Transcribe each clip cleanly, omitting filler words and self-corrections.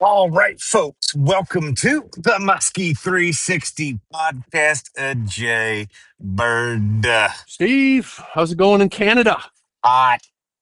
All right, folks, welcome to the Muskie 360 podcast. Jay Bird. Steve, how's it going in Canada? Hot.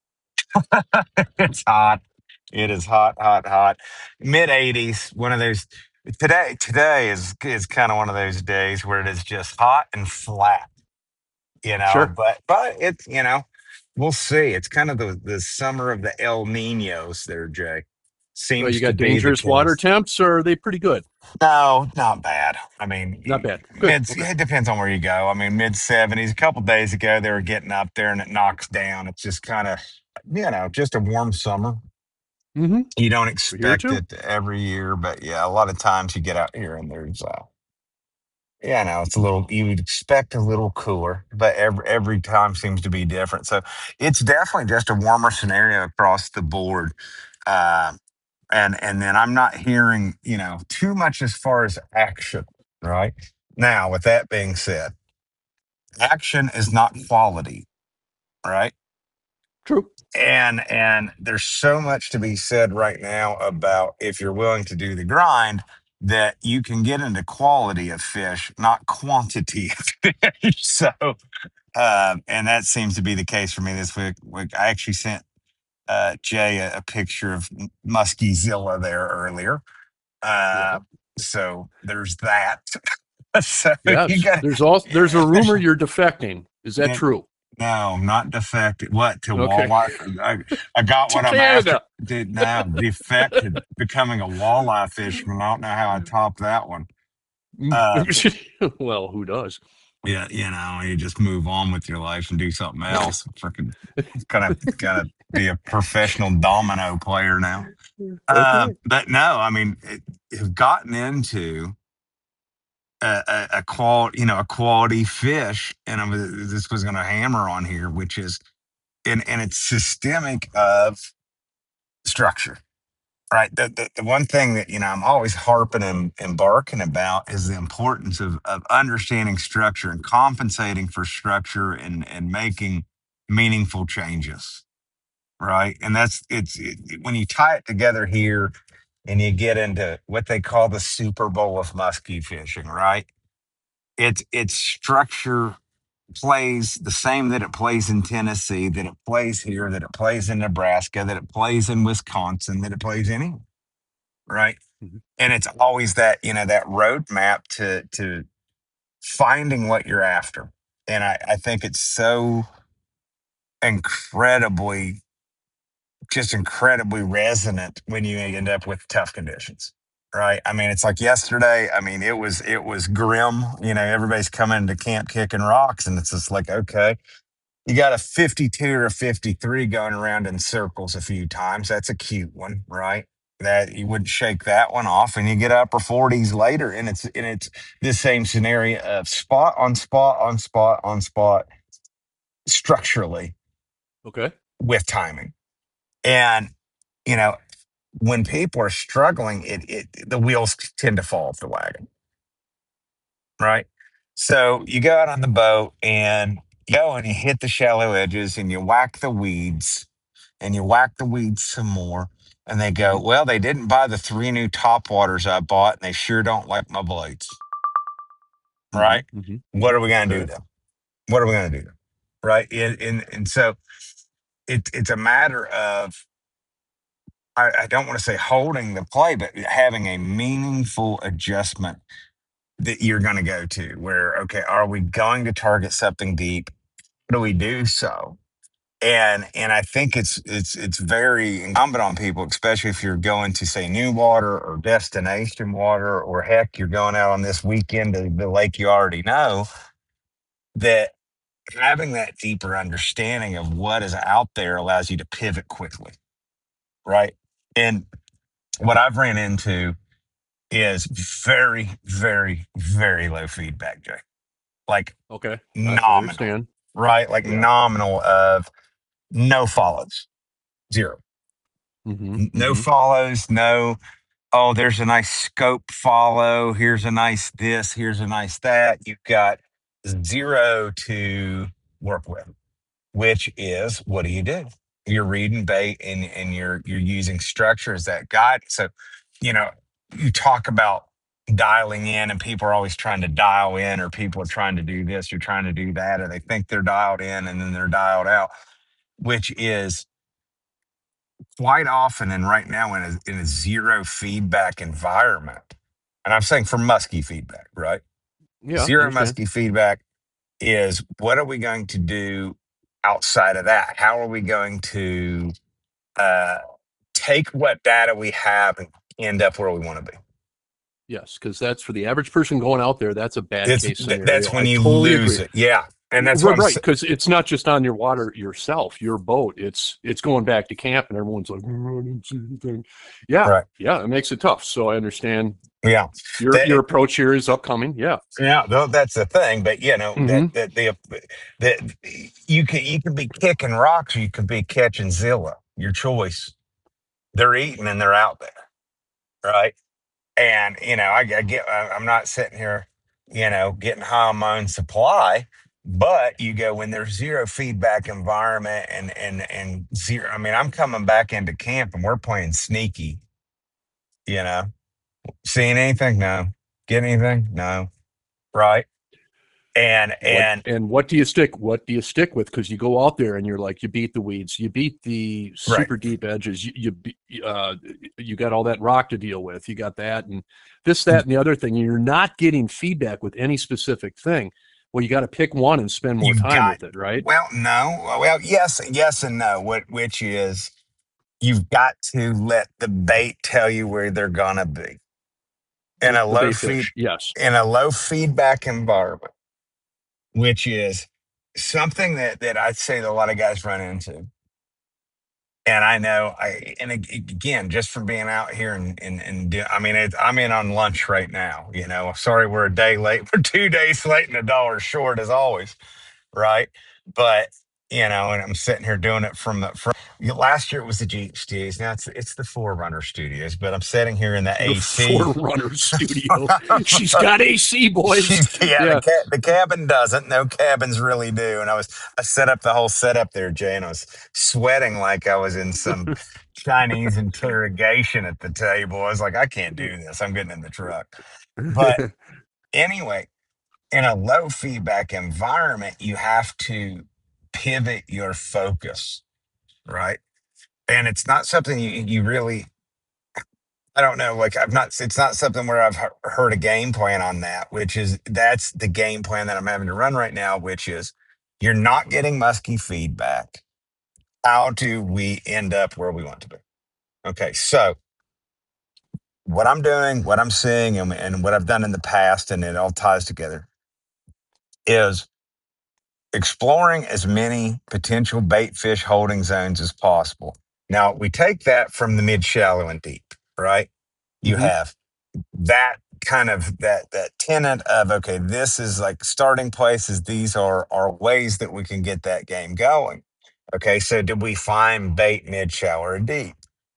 It's hot. It is hot, hot, hot. Mid 80s. One of those. Today is kind of one of those days where it is just hot and flat, Sure. But it's we'll see. It's kind of the summer of the El Ninos there, Jay. Well, you Seems to got be the dangerous water case. temps, or are they pretty good? No, not bad. I mean, Not bad. Good. mid. Okay. It depends on where you go. I mean, mid 70s. A couple days ago, they were getting up there, and it knocks down. It's just kind of, just a warm summer. Mm-hmm. You don't We're here expect too. it every year, but yeah, a lot of times you get out here and there's, it's a little. You would expect a little cooler, but every time seems to be different. So it's definitely just a warmer scenario across the board. Uh, and then I'm not hearing, too much as far as action, right? Now, with that being said, action is not quality, right? True. And there's so much to be said right now about if you're willing to do the grind that you can get into quality of fish, not quantity of fish. So, and that seems to be the case for me this week. I actually sent Jay a picture of Muskiezilla there earlier. Yeah. Uh, so there's that. So you Yes. got There's a rumor you're defecting. Is that it. true? No, not defected. What to Okay. walleye? I got To what I'm after. Canada. Did now defected, becoming a walleye fisherman. I don't know how I top that one. Uh, Well, who does? yeah, you just move on with your life and do something else. Freaking kind of be a professional domino player now. Okay. But no, I mean, have gotten into a quality, a quality fish, and this was going to hammer on here, which is and it's systemic of structure, right? The one thing that I'm always harping and barking about is the importance of understanding structure and compensating for structure and making meaningful changes, right? And when you tie it together here and you get into what they call the Super Bowl of muskie fishing, right? It's structure plays the same that it plays in Tennessee, that it plays here, that it plays in Nebraska, that it plays in Wisconsin, that it plays anywhere, right? Mhm. And it's always that, that roadmap to finding what you're after. And I think it's so incredibly, just incredibly resonant when you end up with tough conditions. Right. I mean, it's like yesterday. I mean, it was grim. Everybody's coming to camp kicking rocks, and it's just like, okay, you got a 52 or a 53 going around in circles a few times. That's a cute one, right? That you wouldn't shake that one off, and you get upper 40s later, and it's the same scenario of spot on spot on spot on spot structurally Okay. with timing. And you know, when people are struggling, it the wheels tend to fall off the wagon, right? So you go out on the boat and you go and you hit the shallow edges and you whack the weeds and you whack the weeds some more. And they go, Hmm. well, they didn't buy the three new top waters I bought and they sure don't like my blades, Hmm. right? Hmm. What are we going to do Okay. then? What are we going to do? Right. And so it's a matter of, I don't want to say holding the play, but having a meaningful adjustment that you're going to go to where, okay, are we going to target something deep? How do we do so? And I think it's very incumbent on people, especially if you're going to say new water or destination water, or heck, you're going out on this weekend to the lake you already know, that having that deeper understanding of what is out there allows you to pivot quickly, right? And what I've ran into is very, very, very low feedback, Jay. Like Okay. I nominal, understand. right? Like Yeah. nominal of no follows, zero. Hmm. No Hmm. follows, no, oh, there's a nice scope follow. Here's a nice this, here's a nice that. You've got zero to work with, which is what do? You're reading bait and you're using structure as that guide. So you know, you talk about dialing in and people are always trying to dial in, or people are trying to do this or trying to do that, or they think they're dialed in and then they're dialed out, which is quite often and right now in a zero feedback environment. And I'm saying for musky feedback, right? Yeah, I Zero understand. musky feedback is what are we going to do outside of that? How are we going to uh, take what data we have and end up where we want to be? Yes, because that's for the average person going out there. That's a bad It's case that's scenario. when I you totally lose agree. it. Yeah, and that's what Right, because it's not just on your water yourself, your boat. It's going back to camp, and everyone's like, "Oh, I didn't see anything." Yeah, right. yeah, it makes it tough. So I understand Yeah, your that, approach here is upcoming. Yeah. yeah. That's the thing. But you know Hmm. that you can be kicking rocks, or you can be catching Zilla. Your choice. They're eating and they're out there, right? And I get. I'm not sitting here, getting high on my own supply. But you go when there's zero feedback environment and zero. I mean, I'm coming back into camp and we're playing sneaky. You know, seeing anything? No. Get anything? No. Right. And What do you stick? What do you stick with? Because you go out there and you're like, you beat the weeds, you beat the right. super deep edges, you got all that rock to deal with, you got that and this, that, and the other thing. And you're not getting feedback with any specific thing. Well, you got to pick one and spend more You've time got with it, right? well, no. Well, yes and no. Which is you've got to let the bait tell you where they're gonna be in a The low bait feed fish, yes. in a low feedback environment, which is something that I'd say that a lot of guys run into. And I know again, just from being out here I mean, I'm in on lunch right now. Sorry, we're a day late. We're 2 days late and $1 short as always, right? But and I'm sitting here doing it from last year it was the Jeep Studios. Now it's the Forerunner Studios, but I'm sitting here in the The AC. Forerunner studio. She's got AC, boys. Yeah, Yeah. the cabin doesn't. No cabins really do. And I set up the whole setup there, Jay, and I was sweating like I was in some Chinese interrogation at the table. I was like, I can't do this. I'm getting in the truck. But anyway, in a low feedback environment, you have to pivot your focus, right? And it's not something you really, I don't know, like it's not something where I've heard a game plan on that, that's the game plan that I'm having to run right now, which is you're not getting musky feedback. How do we end up where we want to be? Okay. So what I'm doing, what I'm seeing, and what I've done in the past, and it all ties together, is exploring as many potential bait fish holding zones as possible. Now, we take that from the mid shallow and deep, right? You Hmm. have that kind of that tenet of okay, this is like starting places, these are ways that we can get that game going. Okay, so did we find bait mid shallow or deep?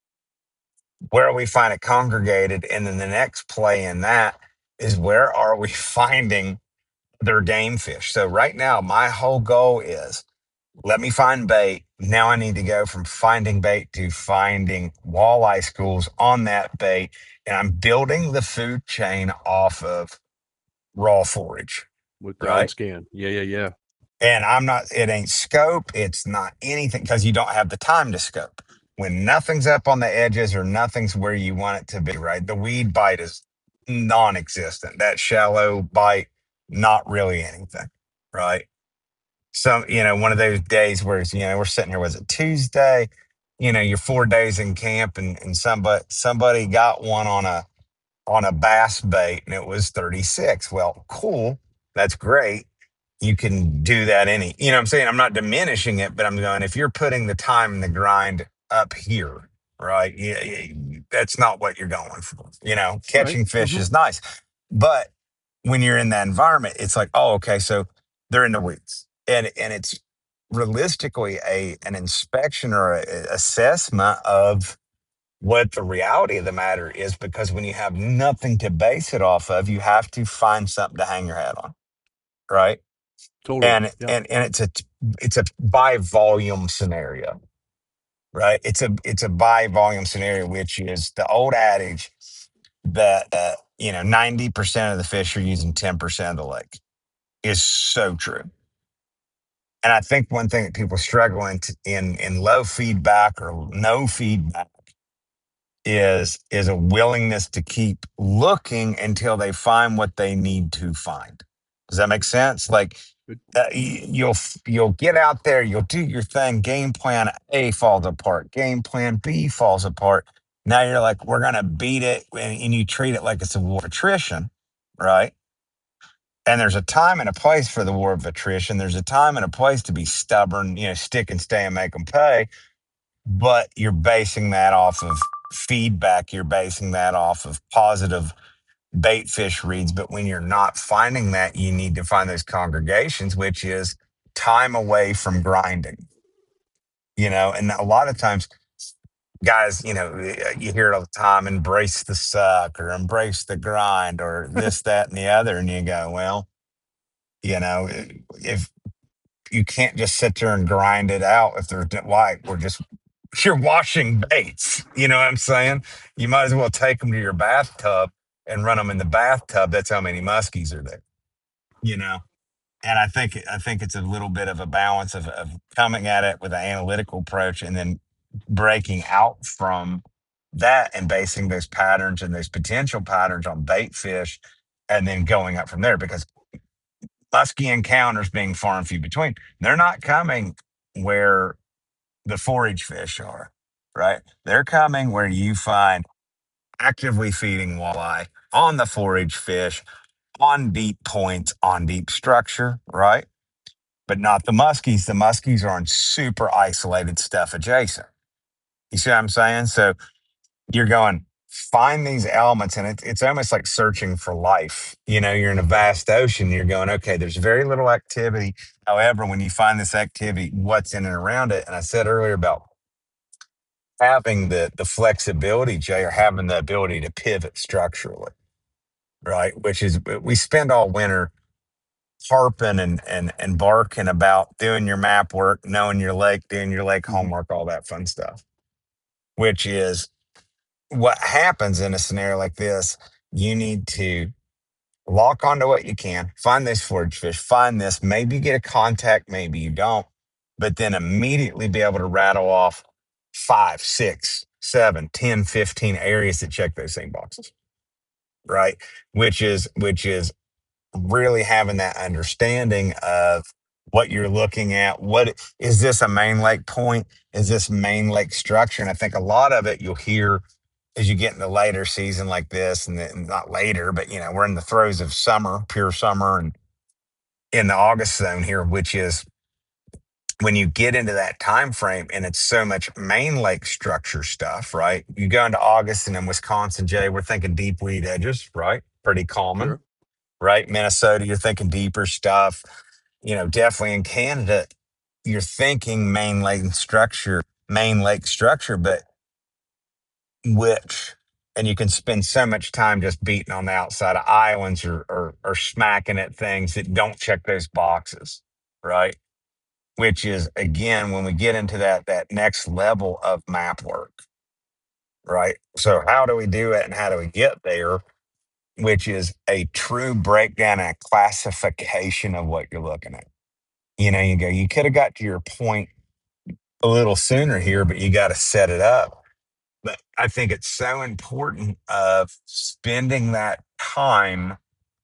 Where we find it congregated, and then the next play in that is where are we finding their game fish? So right now my whole goal is let me find bait. Now I need to go from finding bait to finding walleye schools on that bait. And I'm building the food chain off of raw forage, With down right? scan. Yeah, yeah, yeah. And it ain't scope. It's not anything because you don't have the time to scope. When nothing's up on the edges or nothing's where you want it to be, right? The weed bite is non existent. That shallow bite, not really anything, right? One of those days where we're sitting here, was it Tuesday? You're 4 days in camp and somebody got one on a bass bait and it was 36. Well, cool. That's great. You can do that what I'm saying? I'm not diminishing it, but I'm going, if you're putting the time and the grind up here, right? Yeah, that's not what you're going for. Right. Catching fish Hmm. is nice. But when you're in that environment, it's like, oh, okay, so they're in the weeds. And it's realistically an inspection or a assessment of what the reality of the matter is, because when you have nothing to base it off of, you have to find something to hang your hat on, right? Totally. and Yeah. and and it's a by volume scenario. right? It's a buy volume scenario, which is the old adage that 90% of the fish are using 10% of the lake is so true. And I think one thing that people struggle in low feedback or no feedback is a willingness to keep looking until they find what they need to find. Does that make sense? Like Good. you'll get out there, you'll do your thing. Game plan A falls apart. Game plan B falls apart. Now you're like, we're gonna beat it, and you treat it like it's a war of attrition, right? And there's a time and a place for the war of attrition. There's a time and a place to be stubborn, stick and stay and make them pay. But you're basing that off of feedback. You're basing that off of positive bait fish reads. But when you're not finding that, you need to find those congregations, which is time away from grinding, and a lot of times guys, you hear it all the time, embrace the suck or embrace the grind or this, that, and the other. And you go, well, if you can't just sit there and grind it out, if there's like, you're washing baits. You know what I'm saying? You might as well take them to your bathtub and run them in the bathtub. That's how many muskies are there, you know? And I think it's a little bit of a balance of coming at it with an analytical approach and then breaking out from that and basing those patterns and those potential patterns on bait fish and then going up from there because muskie encounters being far and few between, they're not coming where the forage fish are, right? They're coming where you find actively feeding walleye on the forage fish, on deep points, on deep structure, right? But not the muskies. The muskies are on super isolated stuff adjacent. You see what I'm saying? So you're going, find these elements, and it's almost like searching for life. You're in a vast ocean. You're going, okay, there's very little activity. However, when you find this activity, what's in and around it? And I said earlier about having the flexibility, Jay, or having the ability to pivot structurally, right? Which is we spend all winter harping and barking about doing your map work, knowing your lake, doing your lake Mhm. homework, all that fun stuff. Which is what happens in a scenario like this. You need to lock onto what you can, find this forage fish, find this, maybe you get a contact, maybe you don't, but then immediately be able to rattle off 5, 6, 7, 10, 15 areas that check those same boxes, right? Which is really having that understanding of what you're looking at. What is this, a main lake point? Is this main lake structure? And I think a lot of it you'll hear as you get in the later season like this, and then, not later, but we're in the throes of summer, pure summer, and in the August zone here, which is when you get into that time frame and it's so much main lake structure stuff, right? You go into August and in Wisconsin, Jay, we're thinking deep weed edges, right? Pretty common, Sure. right? Minnesota, you're thinking deeper stuff. Definitely in Canada, you're thinking main lake structure, but which, and you can spend so much time just beating on the outside of islands or smacking at things that don't check those boxes, right? Which is again when we get into that next level of map work, right? So how do we do it and how do we get there? Which is a true breakdown and a classification of what you're looking at. You go, you could have got to your point a little sooner here, but you got to set it up. But I think it's so important of spending that time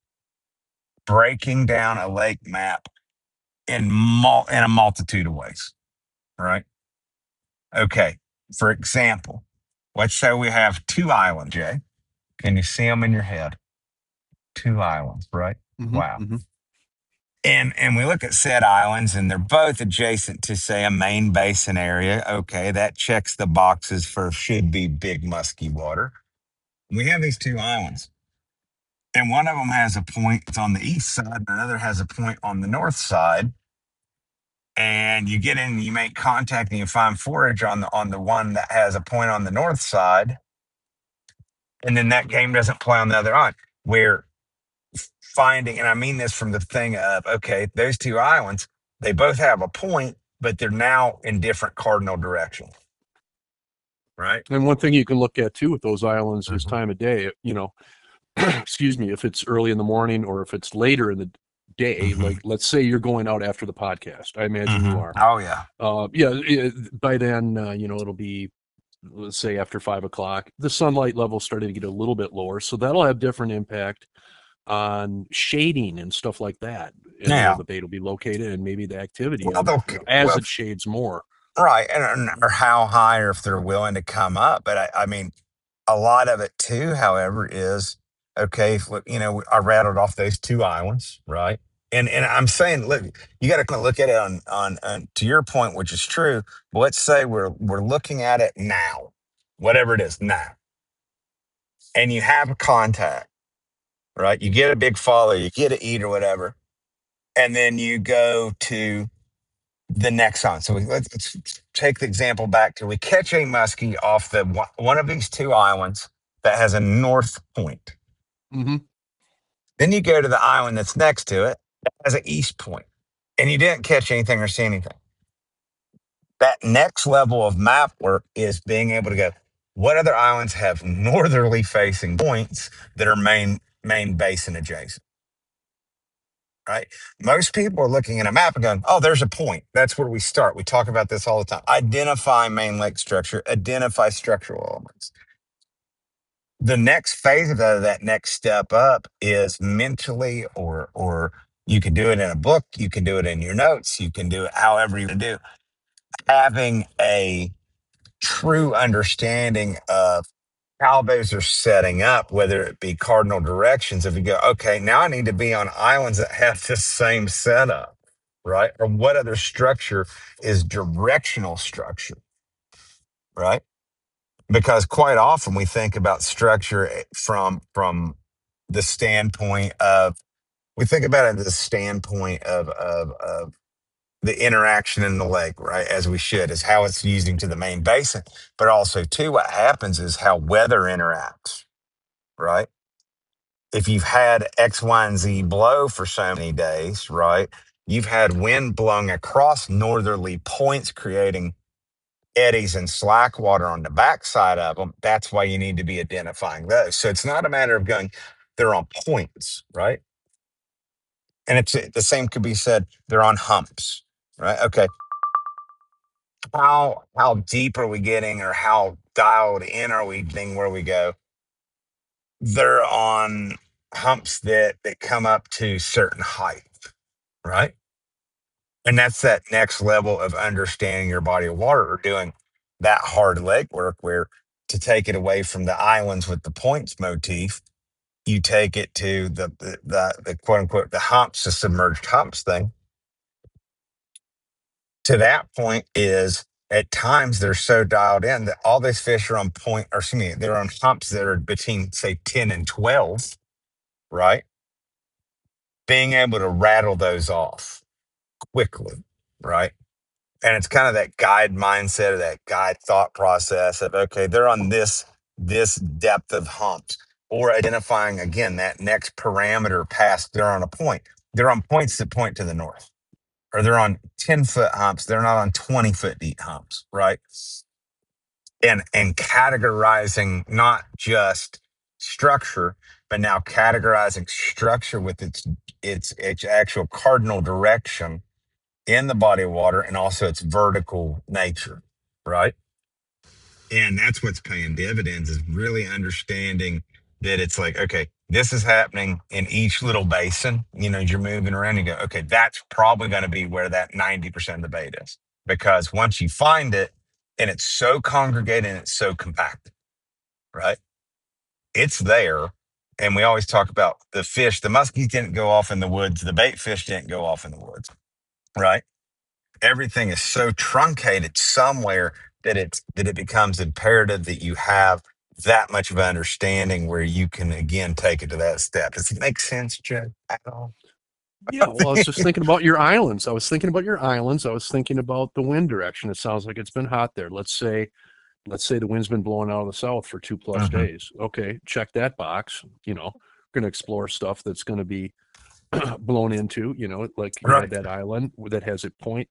breaking down a lake map in a multitude of ways, right? Okay. For example, let's say we have two islands, Jay. Can you see them in your head? Two islands, right? Hmm. Wow. Hmm. And we look at said islands and they're both adjacent to say a main basin area. Okay, that checks the boxes for should be big musky water. We have these two islands. And one of them has a point it's on the east side, and another has a point on the north side. And you get in, you make contact, and you find forage on the one that has a point on the north side, and then that game doesn't play on the other island. We're finding, and I mean this from the thing of okay, those two islands, they both have a point, but they're now in different cardinal directions. right? And one thing you can look at too with those islands is Mhm. time of day. Excuse me, if it's early in the morning or if it's later in the day. Mhm. Like, let's say you're going out after the podcast. I imagine you Mhm. are. Oh yeah. By then, it'll be, let's say, after 5 o'clock. The sunlight level starting to get a little bit lower, so that'll have different impact on shading and stuff like that, and where Yeah. the bait will be located, and maybe the activity Well, of, they'll, as well, it shades more. right, or how high, or if they're willing to come up. But I mean, a lot of it too, however, is okay. If, I rattled off those two islands, right? And I'm saying, look, you got to kind of look at it on to your point, which is true. But let's say we're looking at it now, whatever it is now, and you have a contact, right? You get a big follow, you get a eat or whatever, and then you go to the next on. So let's take the example back to we catch a muskie off one of these two islands that has a north point. Hmm. Then you go to the island that's next to it that has an east point, and you didn't catch anything or see anything. That next level of map work is being able to go, what other islands have northerly facing points that are main basin adjacent? Right? Most people are looking at a map and going, oh, there's a point. That's where we start. We talk about this all the time. Identify main lake structure, identify structural elements. The next phase of that next step up is mentally, or you can do it in a book, you can do it in your notes, you can do it however you do, having a true understanding of how those are setting up, whether it be cardinal directions. If you go, okay, now I need to be on islands that have the same setup, right? Or what other structure is directional structure, right? Because quite often we think about structure from the standpoint of we think about it the standpoint of the interaction in the lake, right? As we should, is how it's using to the main basin, but also too what happens is how weather interacts, right? If you've had X, Y, and Z blow for so many days, right? You've had wind blowing across northerly points, creating eddies and slack water on the backside of them. That's why you need to be identifying those. So it's not a matter of going, they're on points, right? And it's the same could be said, they're on humps, right? Okay. How deep are we getting, or how dialed in are we getting where we go? They're on humps that come up to certain height, right? And that's that next level of understanding your body of water, or doing that hard leg work where to take it away from the islands with the points motif, you take it to the quote unquote the humps, the submerged humps thing. To that point is at times they're so dialed in that all these fish are on point, or excuse me, they're on humps that are between say 10 and 12, right? Being able to rattle those off quickly, right? And it's kind of that guide mindset, or that guide thought process of okay, they're on this depth of humps, or identifying again that next parameter past they're on a point. They're on points that point to the north, or they're on 10-foot humps. They're not on 20-foot deep humps, right? And categorizing not just structure, but now categorizing structure with its actual cardinal direction in the body of water, and also its vertical nature, right? And that's what's paying dividends, is really understanding that it's like, okay, this is happening in each little basin. As you're moving around, you go, okay, that's probably going to be where that 90% of the bait is. Because once you find it, and it's so congregated and it's so compact, right? It's there. And we always talk about the fish. The muskies didn't go off in the woods. The bait fish didn't go off in the woods, right? Everything is so truncated somewhere that it becomes imperative that you have that much of an understanding where you can again take it to that step. Does it make sense, Joe? At all? Yeah, well, I was just thinking about your islands. I was thinking about your islands. I was thinking about the wind direction. It sounds like it's been hot there. Let's say the wind's been blowing out of the south for 2+ Hmm. days. Okay, check that box. Going to explore stuff that's going to be blown into. Like you had Right. that island that has a point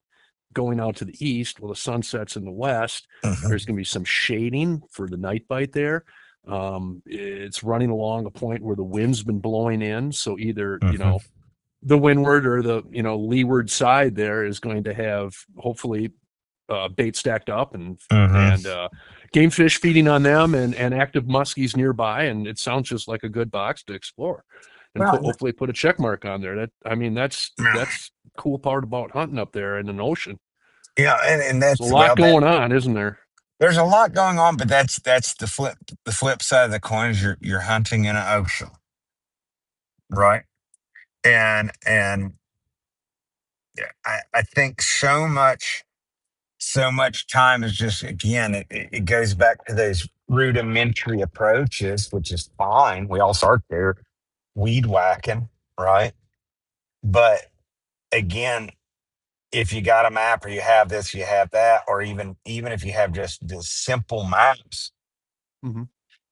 going out to the east, well, the sun sets in the west. Mhm. There's going to be some shading for the night bite there. It's running along a point where the wind's been blowing in, so either Mhm. the windward or the leeward side there is going to have hopefully bait stacked up Mhm. and game fish feeding on them and active muskies nearby, and it sounds just like a good box to explore and Well, hopefully put a check mark on there. That I mean, yeah, that's cool part about hunting up there in an ocean. yeah, and There's a that's lot well that going on, isn't there? there's a lot going on, but that's the flip side of the coin is you're hunting in an ocean, right? And yeah, I think so much time is just again it goes back to those rudimentary approaches, which is fine. We all start there, weed whacking, right? But again, if you got a map or you have this, you have that, or even if you have just the simple maps, Mm-hmm.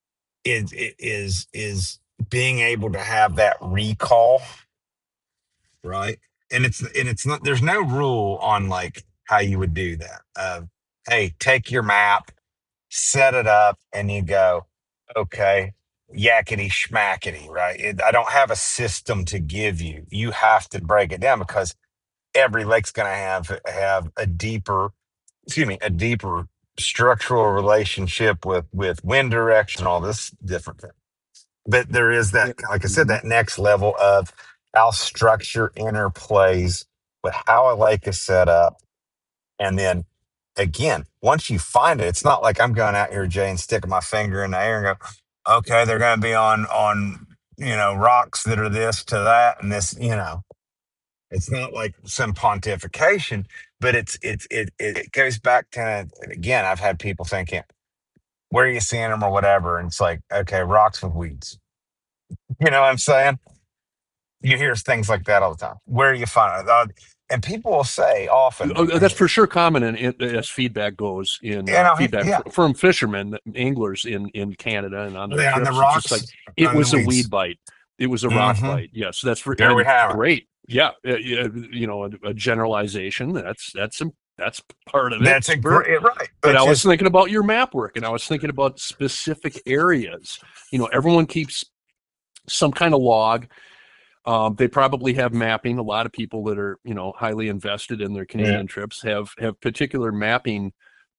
is being able to have that recall, right? And it's not there's no rule on like how you would do that. Hey, take your map, set it up, and you go, okay, yakety schmackety, right? I don't have a system to give you. You have to break it down because every lake's going to have a deeper structural relationship with wind direction and all this different thing. But there is that, like I said, Mm-hmm. that next level of how structure interplays with how a lake is set up. And then again, once you find it, it's not like I'm going out here, Jay, and sticking my finger in the air and go, okay, they're going to be on rocks that are this to that and this. It's not like some pontification, but it goes back to again. I've had people thinking, where are you seeing them or whatever, and it's like, okay, rocks with weeds. You know what I'm saying? You hear things like that all the time. Where are you finding it? And people will say often, Oh, that's for sure common as feedback goes in feedback yeah, from fishermen, anglers in Canada and on their on the trips. It's just like rocks, it on the was a weed weeds. bite, it was a rock Hmm. bite. Yes, that's for There we and have it. great. Yeah, a generalization. That's part of it. That's a Sure. great right. But But I was just thinking about your map work, and I was thinking about specific areas. Everyone keeps some kind of log. They probably have mapping. A lot of people that are highly invested in their yeah. Canadian trips have particular mapping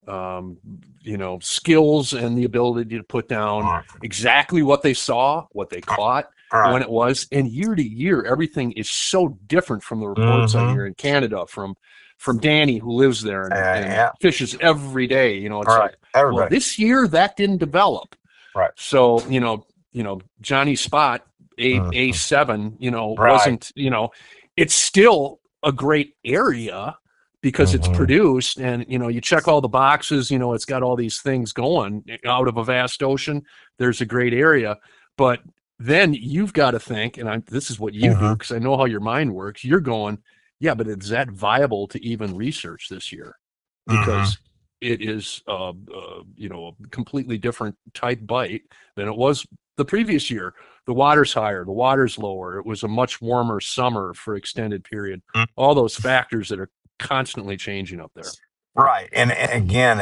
skills and the ability to put down All right. exactly what they saw, what they caught, All right. when it was. And year to year, everything is so different from the reports I Mm-hmm. hear in Canada from Danny, who lives there and Yeah. fishes every day. All It's right. like, well, Everybody. this year that didn't develop. Right. So, Johnny Spot, A Hmm. seven, Right. wasn't, it's still a great area because it's Hmm. produced and you check all the boxes, it's got all these things going out of a vast ocean. There's a great area. But then you've got to think, and this is what you do Hmm. because I know how your mind works. You're going, yeah, but is that viable to even research this year? Hmm. Because it is a completely different type bite than it was the previous year. The water's higher, the water's lower. It was a much warmer summer for extended period. All those factors that are constantly changing up there. Right. And again,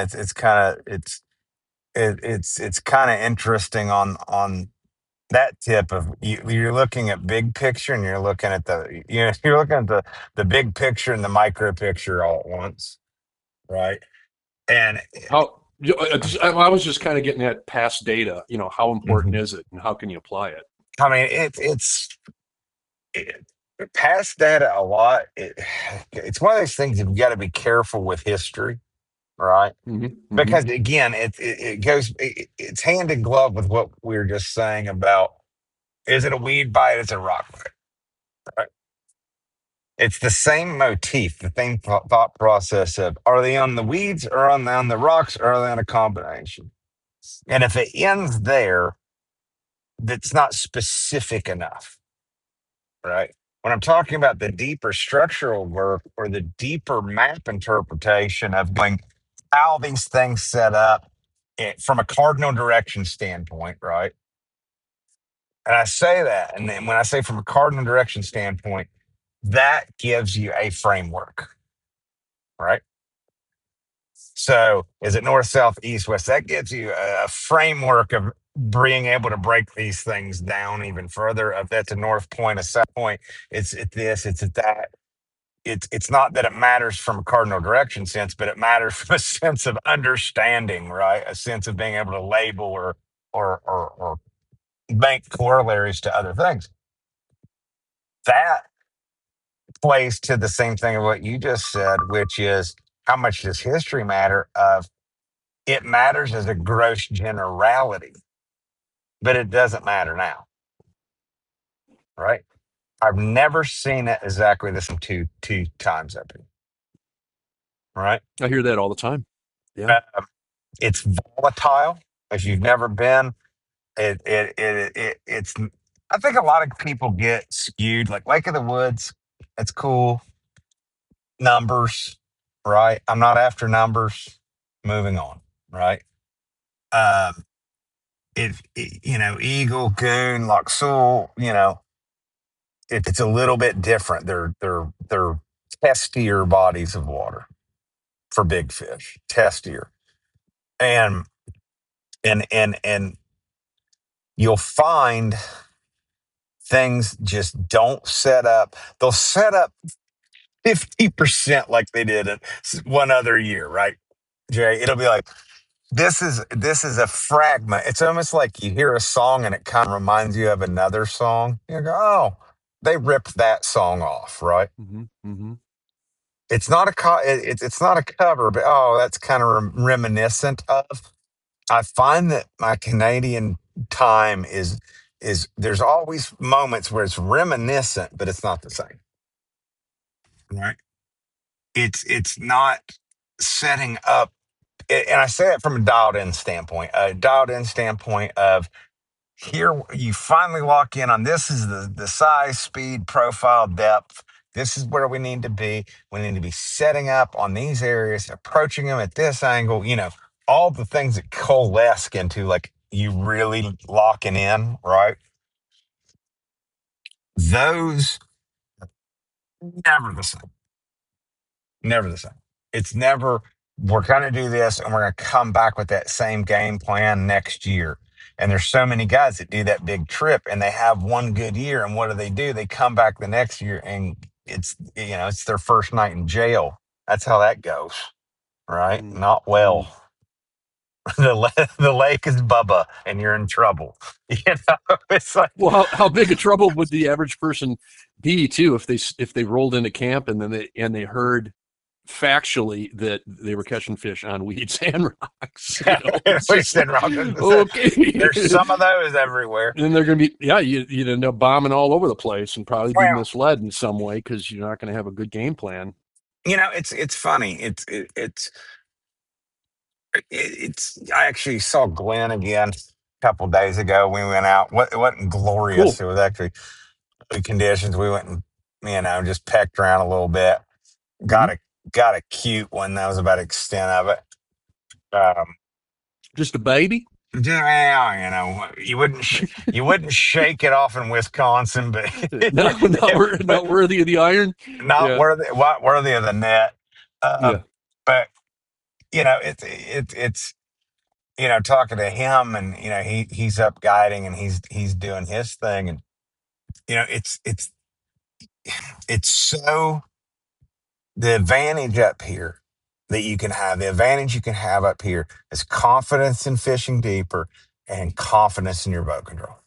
it's kind of interesting on that tip of you're looking at big picture and you're looking at you're looking at the big picture and the micro picture all at once, right? And How I was just kind of getting at past data. How important Mhm. is it, and how can you apply it? I mean it, past data a lot. It's one of those things you've got to be careful with history, right? Mm-hmm. Because again, it goes it's hand in glove with what we were just saying about is it a weed bite? Is it a rock bite? Right? It's the same motif, the same thought process of are they on the weeds or on the rocks or are they on a combination? And if it ends there, that's not specific enough, right? When I'm talking about the deeper structural work or the deeper map interpretation of going how these things set up from a cardinal direction standpoint, right? And I say that, and then when I say from a cardinal direction standpoint, that gives you a framework. right? So is it north, south, east, west? That gives you a framework of being able to break these things down even further. If that's a north point, a south point, it's at this, it's at that. It's not that it matters from a cardinal direction sense, but it matters from a sense of understanding, right? A sense of being able to label or make corollaries to other things. That plays to the same thing of what you just said, which is how much does history matter? Of it matters as a gross generality, but it doesn't matter now, right? I've never seen it exactly the same two times up here, right? I hear that all the time. Yeah. Uh, it's volatile. If you've never been, it's. I think a lot of people get skewed. Like Lake of the Woods, it's cool. Numbers, right? I'm not after numbers. Moving on, right? Um, Eagle, Coon, Loch Sewell, it's a little bit different. They're testier bodies of water for big fish, testier, and and you'll find things just don't set up. They'll set up 50% like they did it one other year, right? Jay, it'll be like this is a fragment. It's almost like you hear a song and it kind of reminds you of another song. You go, oh, they ripped that song off, right? Hmm. Hmm. It's not it's not a cover, but oh, that's kind of reminiscent of. I find that my Canadian time is there's always moments where it's reminiscent, but it's not the same, right? It's not setting up, and I say it from a dialed in standpoint of here you finally lock in on this is the size, speed, profile, depth. This is where we need to be. We need to be setting up on these areas, approaching them at this angle, all the things that coalesce into like you really locking in, right? Those never the same. Never the same. It's never, we're going to do this and we're going to come back with that same game plan next year. And there's so many guys that do that big trip and they have one good year. And what do? They come back the next year and it's their first night in jail. That's how that goes, right? Not Mm-hmm. well. The lake is Bubba and you're in trouble. It's like, Well, how big a trouble would the average person be too if they rolled into camp and then they heard factually that they were catching fish on weeds and rocks? It's we just said like, wrong. okay. There's some of those everywhere. And they're going to be, yeah, you'd end up bombing all over the place and probably be Well, misled in some way because you're not going to have a good game plan. it's funny. It's. I actually saw Glenn again a couple days ago. We went out. It wasn't glorious. Cool. It was actually good conditions. We went and just pecked around a little bit. Hmm. Got a got a cute one. That was about the extent of it. Um, Just a baby? yeah, you wouldn't shake it off in Wisconsin, but No, not, but not worthy of the iron. not Yeah. worthy of the net. Yeah. But it's talking to him and he's up guiding and he's doing his thing and it's so the advantage up here the advantage you can have up here is confidence in fishing deeper and confidence in your boat control.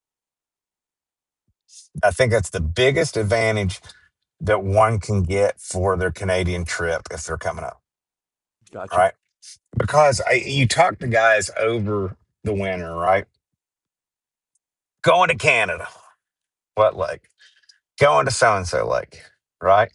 I think that's the biggest advantage that one can get for their Canadian trip if they're coming up, Gotcha. right? Because you talk to guys over the winter, right? Going to Canada, what lake? Going to so and so lake, right?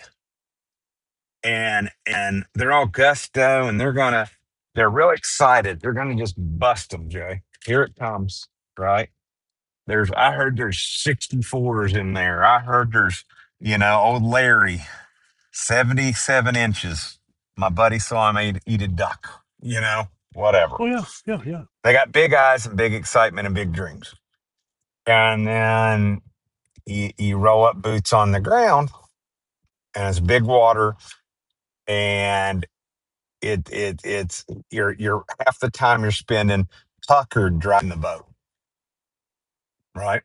And they're all gusto and they're real excited. They're gonna just bust them, Jay. Here it comes, right? I heard there's 64s in there. I heard there's, old Larry, 77 inches. My buddy saw him eat a duck, whatever. Oh yeah, yeah, yeah. They got big eyes and big excitement and big dreams. And then you roll up boots on the ground and it's big water and it's you're half the time you're spending puckered driving the boat, right?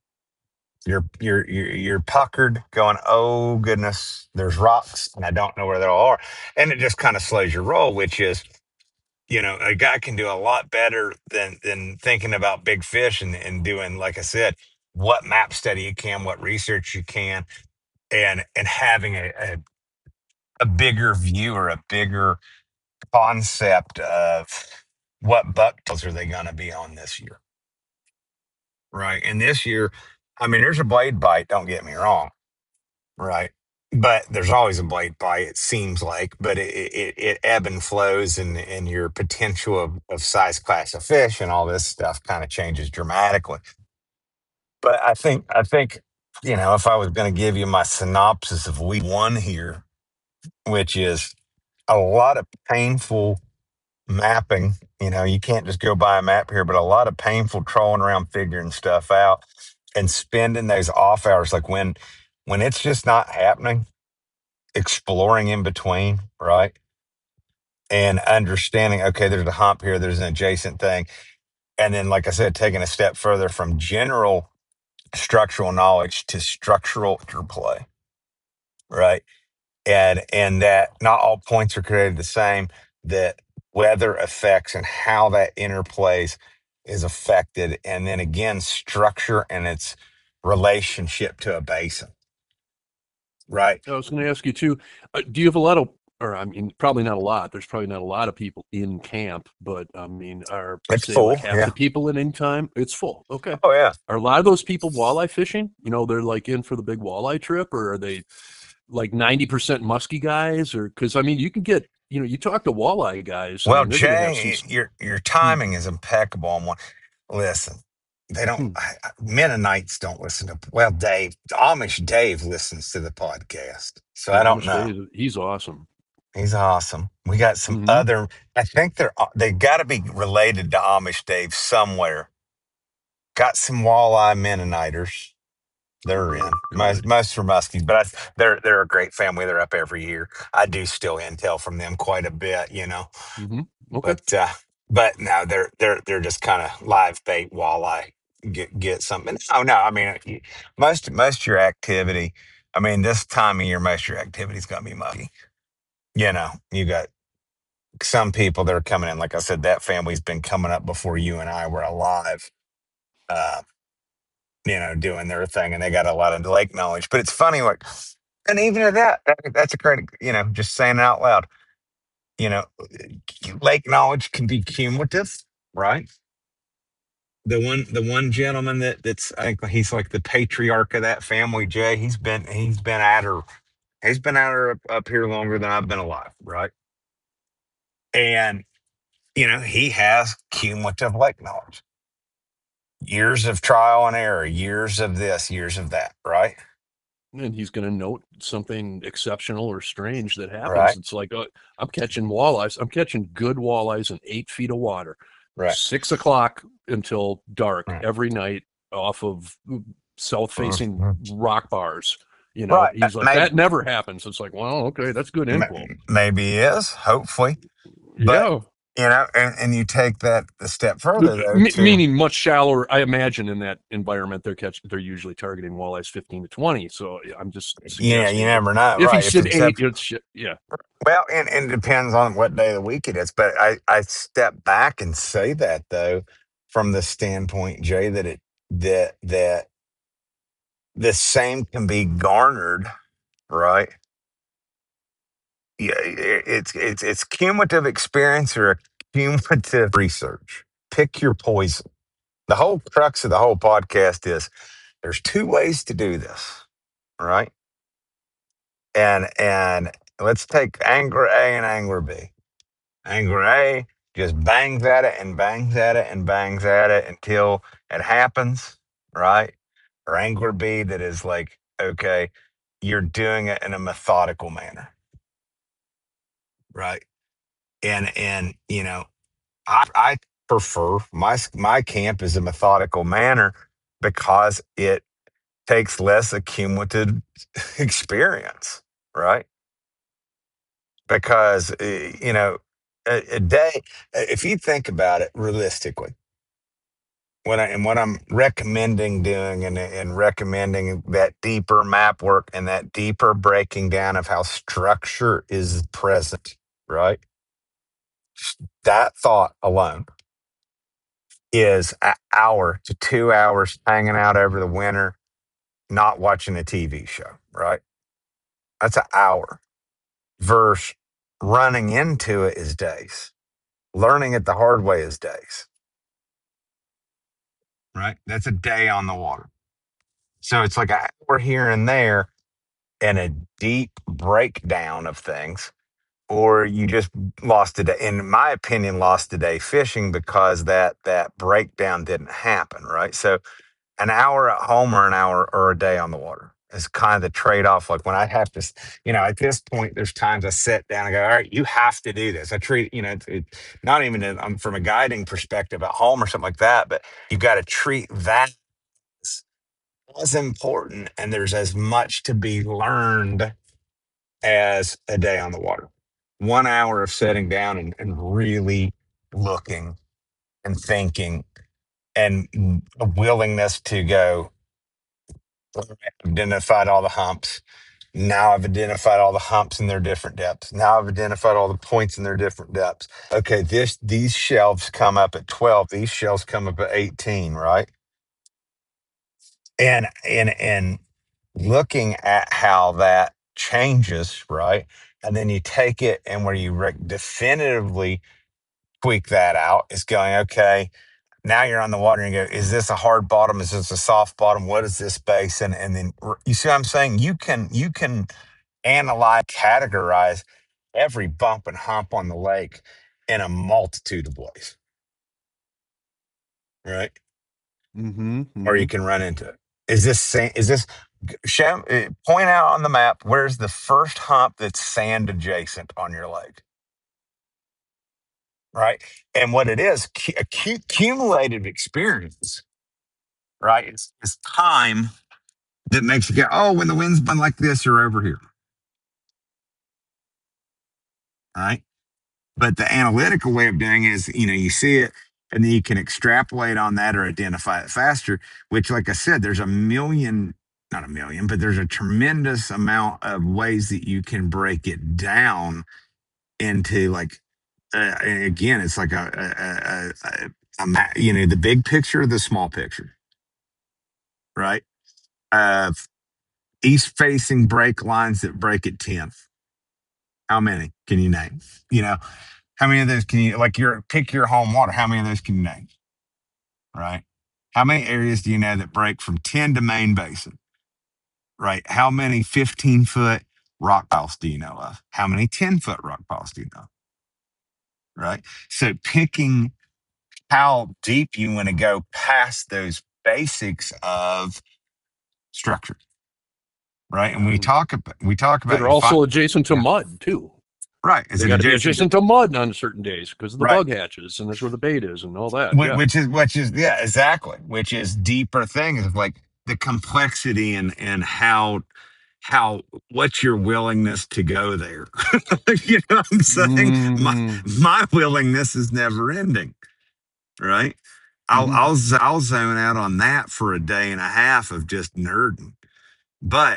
You're puckered, going, oh goodness, there's rocks, and I don't know where they all are, and it just kind of slows your roll, which is, a guy can do a lot better than thinking about big fish and doing, like I said, what map study you can, what research you can, and having a bigger view or a bigger concept of what bucktails are they going to be on this year, right? And this year, I mean, there's a blade bite. Don't get me wrong, right? But there's always a blade bite, it seems like, but it ebb and flows, and your potential of size class of fish and all this stuff kind of changes dramatically. But I think, if I was going to give you my synopsis of week one here, which is a lot of painful mapping, you can't just go buy a map here, but a lot of painful trolling around figuring stuff out and spending those off hours, like when it's just not happening, exploring in between, right? And understanding, okay, there's a hump here, there's an adjacent thing. And then, like I said, taking a step further from general structural knowledge to structural interplay, right? And that not all points are created the same, that weather effects and how that interplays is affected. And then again, structure and its relationship to a basin, right? I was going to ask you too. Do you have a lot of, or I mean, probably not a lot. There's probably not a lot of people in camp, but I mean, are It's say like full. half Yeah. the people in any time? It's full. Okay. Oh, yeah. Are a lot of those people walleye fishing? They're like in for the big walleye trip, or are they like 90% musky guys? Or because I mean, you can get, you talk to walleye guys. I Well, mean, they're going to have some. Jay, your Hmm, timing is impeccable on one. Listen, they don't. hmm. Mennonites don't listen to. Well, Dave, Amish Dave listens to the podcast, so I Yeah, don't Amish know. Dave, he's awesome. He's awesome. We got some Hmm. other. I think they got to be related to Amish Dave somewhere. Got some walleye Mennoniters. They're in. Most Good. most are muskies, but they're a great family. They're up every year. I do still intel from them quite a bit. Hmm. Okay. But no, they're just kind of live bait walleye. Get something. No, I mean, most of your activity. I mean, this time of year, most of your activity is going to be muggy. You got some people that are coming in. Like I said, that family's been coming up before you and I were alive. Uh, doing their thing, and they got a lot of lake knowledge. But it's funny, like, and even at that's a great, just saying it out loud. You know, lake knowledge can be cumulative, right? The one gentleman that's, I think he's like the patriarch of that family, Jay. He's been at her up here longer than I've been alive, right? And he has cumulative lake knowledge, years of trial and error, years of this, years of that, right? And he's going to note something exceptional or strange that happens. Right, It's like, I'm catching walleyes. I'm catching good walleyes in 8 feet of water, right, 6 o'clock until dark right, every night off of south facing mhm. rock bars. Right. He's like, Maybe, that never happens. It's like, well, okay, that's good info. maybe he is, hopefully. But, Yeah. and you take that a step further, though, to, Meaning much shallower. I imagine in that environment they're usually targeting walleyes 15 to 20. So I'm just you suggesting never know, if he right? If said it's up, eight, it's yeah. well, and it depends on what day of the week it is. But I step back and say that, though, from the standpoint, Jay, that the same can be garnered, right? Yeah, it's cumulative experience or a cumulative research. Pick your poison. The whole crux of the whole podcast is there's two ways to do this, right? And let's take angler A and angler B. Angler A just bangs at it and bangs at it and bangs at it until it happens, right? Or angler B that is like, okay, you're doing it in a methodical manner, right? And I prefer my camp is a methodical manner because it takes less accumulative experience, right? because a day. If you think about it realistically, what I'm recommending doing and recommending that deeper map work and that deeper breaking down of how structure is present, right? That thought alone is an hour to 2 hours hanging out over the winter, not watching a TV show, right? That's an hour versus running into it is days. Learning it the hard way is days, right? That's a day on the water. So it's like an hour here and there and a deep breakdown of things, or you just lost a day. In my opinion, lost a day fishing because that breakdown didn't happen, right? So an hour at home or an hour or a day on the water is kind of the trade off. Like when I have to, at this point, there's times I sit down and go, all right, you have to do this. I treat, not even from a guiding perspective at home or something like that, but you've got to treat that as important. And there's as much to be learned as a day on the water. 1 hour of sitting down and really looking and thinking and a willingness to go, identified all the humps. Now I've identified all the humps in their different depths. Now I've identified all the points in their different depths. Okay, these shelves come up at 12. These shelves come up at 18, right? And looking at how that changes, right? And then you take it and where you definitively tweak that out is going, okay, now you're on the water and you go, is this a hard bottom? Is this a soft bottom? What is this base? And then you see what I'm saying? You can analyze, categorize every bump and hump on the lake in a multitude of ways, right? Mm-hmm. Or Mm-hmm. you can run into it. Is this show, point out on the map where's the first hump that's sand adjacent on your lake, right? And what it is, accumulated experience, right? It's time that makes you go, oh, when the wind's been like this, you're over here, right? But the analytical way of doing it is, you see it and then you can extrapolate on that or identify it faster, which, like I said, there's a million, not a million, but there's a tremendous amount of ways that you can break it down into like, again, it's like the big picture, the small picture, right? Uh, East facing break lines that break at 10th. How many can you name? You know, how many of those can you like pick your home water? How many of those can you name? Right? How many areas do you know that break from 10 to main basin? Right? How many 15-foot rock piles do you know of? How many 10-foot rock piles do you know? Right? So picking how deep you want to go past those basics of structure. Right. And we talk about That are you find, also adjacent to yeah. mud too. Right. Is They it got to be adjacent to, adjacent to mud on certain days because of the right? bug hatches, and that's where the bait is, and all that. Wh- Yeah. which is yeah, exactly, which is deeper things of like the complexity and how what's your willingness to go there. You know what I'm saying? my Mm-hmm. my willingness is never ending, right? i'll Mm-hmm. i'll i'll zone out on that for a day and a half of just nerding, but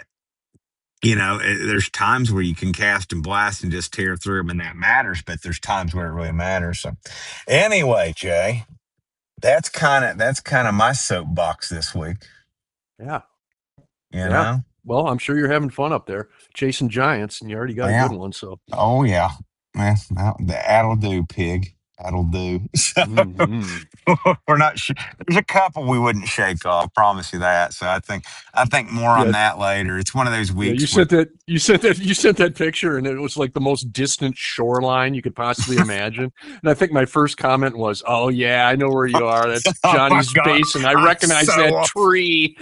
there's times where you can cast and blast and just tear through them and that matters, but there's times where it really matters. So anyway, Jay, that's kind of my soapbox this week. Yeah. You Yeah. know, Well, I'm sure you're having fun up there chasing giants, and you already got a yeah, good one. So. oh yeah, yeah, that'll do, pig. That'll do. So Mm-hmm. we're not. There's a couple we wouldn't shake off. Promise you that. So I think more on Yeah. that later. It's one of those Yeah, you weeks where sent that. You sent that. You sent that picture, and it was like the most distant shoreline you could possibly imagine. And I think my first comment was, "Oh yeah, I know where you are. That's oh my Johnny's god, Basin. I I'm recognize that so tree."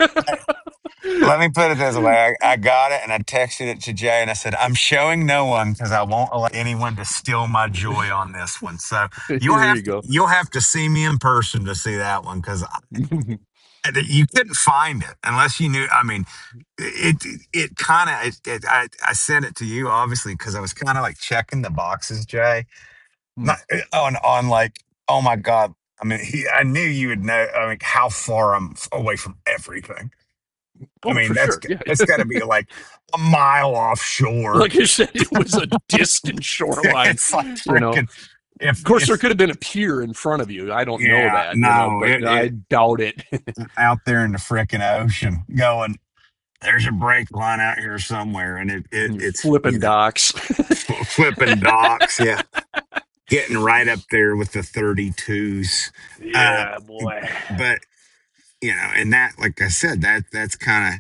let me put it this way. I got it and I texted it to Jay and I said, I'm showing no one because I won't allow anyone to steal my joy on this one. So There you'll have you to go. you'll have to see me in person to see that one because You couldn't find it unless you knew. I mean, it kind of I sent it to you obviously because I was kind of like checking the boxes, Jay. Hmm. Not on like, oh my god. I mean, I knew you would know. I mean, how far I'm away from everything. I Oh, mean, for sure. Yeah. that's got to be like a mile offshore. Like I said, it was a distant shoreline, It's like you know. freaking Of course, there if could have been a pier in front of you. I don't know yeah, that, no, but I doubt it. out there in the freaking ocean going. There's a brake line out here somewhere, and You're it's flipping docks. flipping docks. Yeah, getting right up there with the 32s. Uh, Yeah, boy. but and that, like I said, that's kind of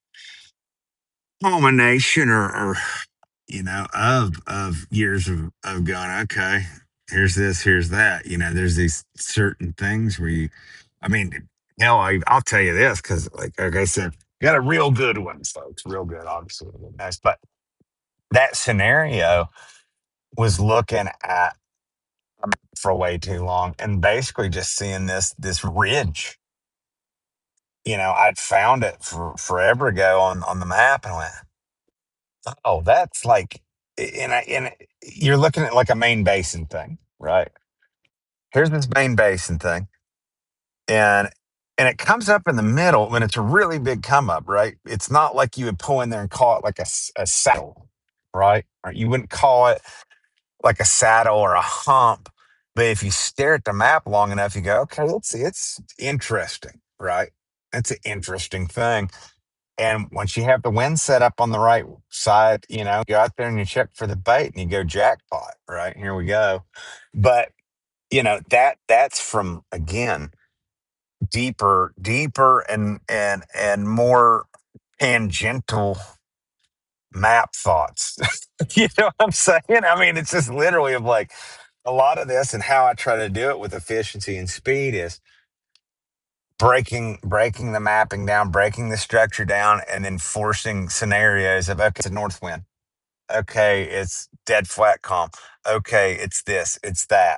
culmination or of years of going, okay, here's this, here's that. There's these certain things where I mean, I'll tell you this because, like I said, got a real good one, folks, real good, obviously, nice. But that scenario was looking at for way too long and basically just seeing this ridge. I'd found it forever ago on the map and I went, oh, that's like, and you're looking at like a main basin thing, right? Here's this main basin thing, and it comes up in the middle, and it's a really big come up, right? It's not like you would pull in there and call it like a saddle, right? Or you wouldn't call it like a saddle or a hump. But if you stare at the map long enough, you go, okay, let's see, it's interesting, right? It's an interesting thing. And once you have the wind set up on the right side, you go out there and you check for the bait and you go jackpot, right? Here we go. But that's from again deeper and more tangential map thoughts. You know what I'm saying? I mean, it's just literally of like a lot of this and how I try to do it with efficiency and speed is breaking the mapping down, breaking the structure down, and then forcing scenarios of, okay, it's a north wind. Okay, it's dead flat calm. Okay, it's this, it's that,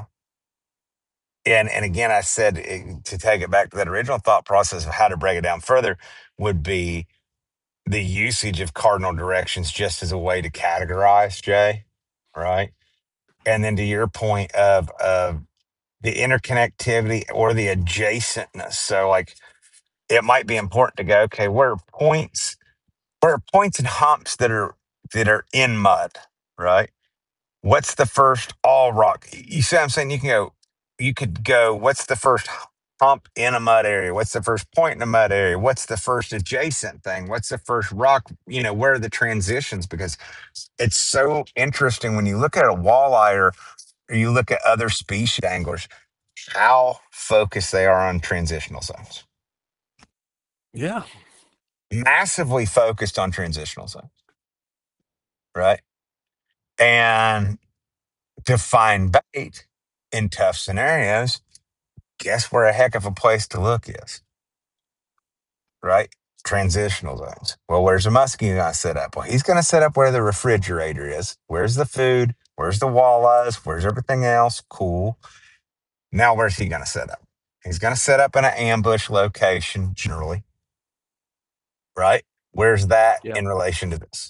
And again, I said to take it back to that original thought process of how to break it down further would be the usage of cardinal directions just as a way to categorize, Jay, right? And then to your point of the interconnectivity or the adjacentness. So like it might be important to go, okay, where are points and humps that are in mud, right? What's the first all rock? You see what I'm saying? You could go, what's the first hump in a mud area? What's the first point in a mud area? What's the first adjacent thing? What's the first rock? Where are the transitions? Because it's so interesting when you look at a walleye or you look at other species anglers, how focused they are on transitional zones. Yeah. Massively focused on transitional zones, right? And to find bait in tough scenarios, guess where a heck of a place to look is, right? Transitional zones. Well, where's the muskie going to set up? Well, he's going to set up where the refrigerator is. Where's the food? Where's the walleyes? Where's everything else? Cool. Now, where's he going to set up? He's going to set up in an ambush location, generally, right? Where's that Yeah. in relation to this?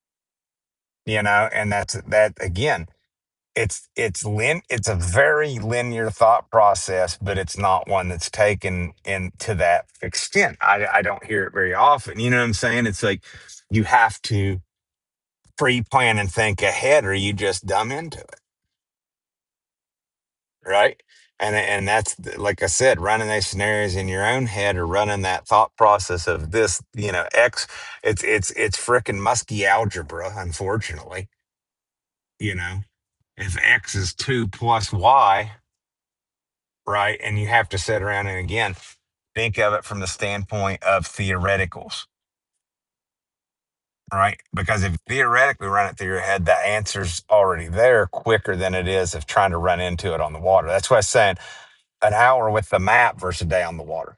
And that's that again. It's a very linear thought process, but it's not one that's taken in to that extent. I don't hear it very often. You know what I'm saying? It's like you have to pre-plan and think ahead, or you just dumb into it, right? And that's like I said, running those scenarios in your own head or running that thought process of this, X. It's freaking musky algebra, unfortunately. You know, if X is 2 plus Y, right? And you have to sit around and again think of it from the standpoint of theoreticals, right? Because if you theoretically run it through your head, the answer's already there quicker than it is of trying to run into it on the water. That's why I'm saying an hour with the map versus a day on the water,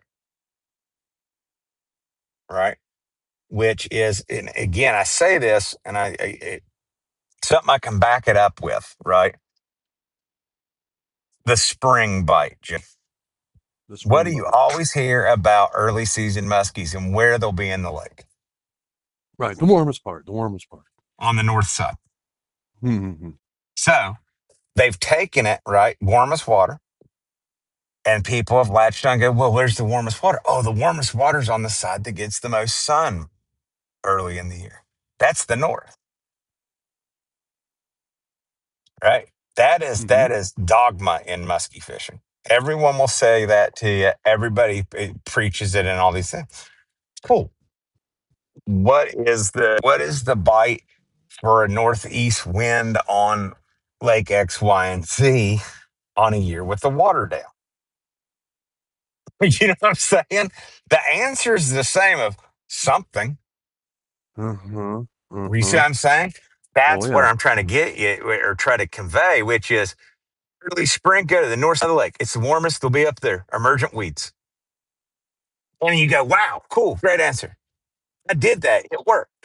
right? Which is, and again, I say this, and something I can back it up with, right? The spring bite, Jim. the What do you springboard. always hear about early season muskies and where they'll be in the lake? Right, the warmest part. The warmest part. On the north side. Mm-hmm. So they've taken it, right? Warmest water. And people have latched on and go, well, where's the warmest water? Oh, the warmest water's on the side that gets the most sun early in the year. That's the north, right? Mm-hmm. That is dogma in musky fishing. Everyone will say that to you. Everybody preaches it and all these things. Cool. What is the bite for a northeast wind on Lake X, Y, and Z on a year with the water down? You know what I'm saying? The answer is the same of something. Uh-huh. You see Uh-huh. what I'm saying? Oh That's what yeah. I'm trying to get you or try to convey, which is early spring, go to the north side of the lake. It's the warmest. They'll be up there. Emergent weeds. And you go, wow, cool, great answer. I did that. It worked.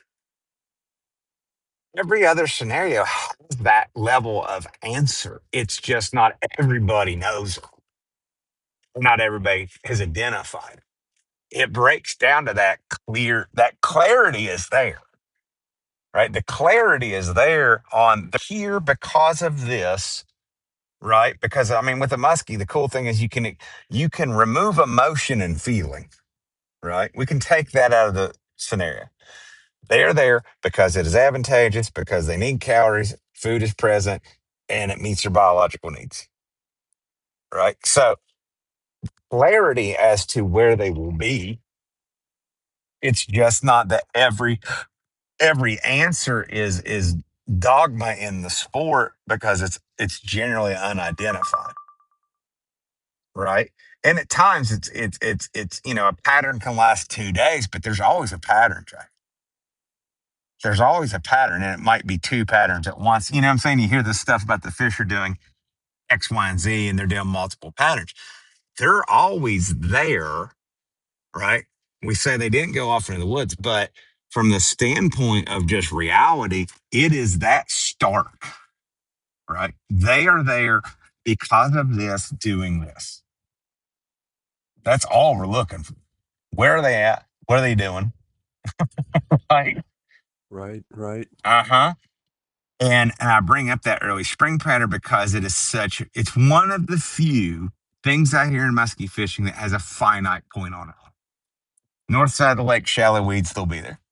Every other scenario has that level of answer. It's just not everybody knows. Not everybody has identified. It breaks down to that clarity is there, right? The clarity is there on the here because of this, right? Because I mean, with a muskie, the cool thing is you can remove emotion and feeling, right? We can take that out of the scenario. They are there because it is advantageous, because they need calories, food is present, and it meets their biological needs, right? So clarity as to where they will be. It's just not that every answer is dogma in the sport because it's generally unidentified, right? And at times it's a pattern can last 2 days, but there's always a pattern, Jay. There's always a pattern, and it might be two patterns at once. You know what I'm saying? You hear this stuff about the fish are doing X, Y, and Z, and they're doing multiple patterns. They're always there, right? We say they didn't go off into the woods, but from the standpoint of just reality, it is that stark, right? They are there because of this, doing this. That's all we're looking for. Where are they at? What are they doing? Right. Right, right. Uh-huh. And I bring up that early spring pattern because it's one of the few things I hear in muskie fishing that has a finite point on it. North side of the lake, shallow weeds, they'll be there.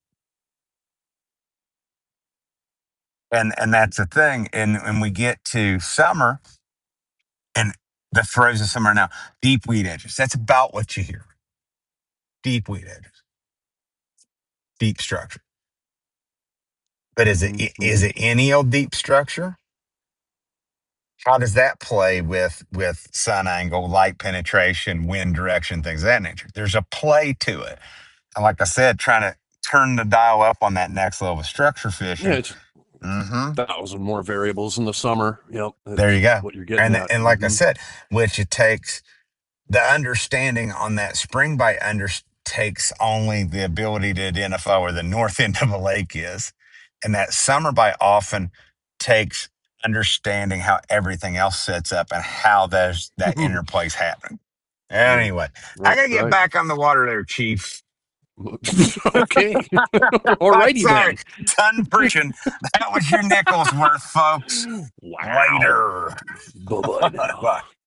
And that's the thing. And we get to summer and the throes of summer now, deep weed edges. That's about what you hear. Deep weed edges, deep structure. But Mm-hmm. is it any old deep structure? How does that play with sun angle, light penetration, wind direction, things of that nature? There's a play to it. And like I said, trying to turn the dial up on that next level of structure Yeah, fishing. it's Hmm. 1,000 more variables in the summer. Yep, There you that's go. what you're getting at. And like I Mm-hmm. said, which it takes the understanding on that spring bite takes only the ability to identify where the north end of a lake is. And that summer bite often takes understanding how everything else sets up and how there's that interplay's happening. Yeah, Anyway, I right, gotta get right. back on the water there, Chief. Okay. Alrighty Sorry, then. ton preaching. That was your nickel's worth, folks. Wow. Later. Bye bye now. Bye.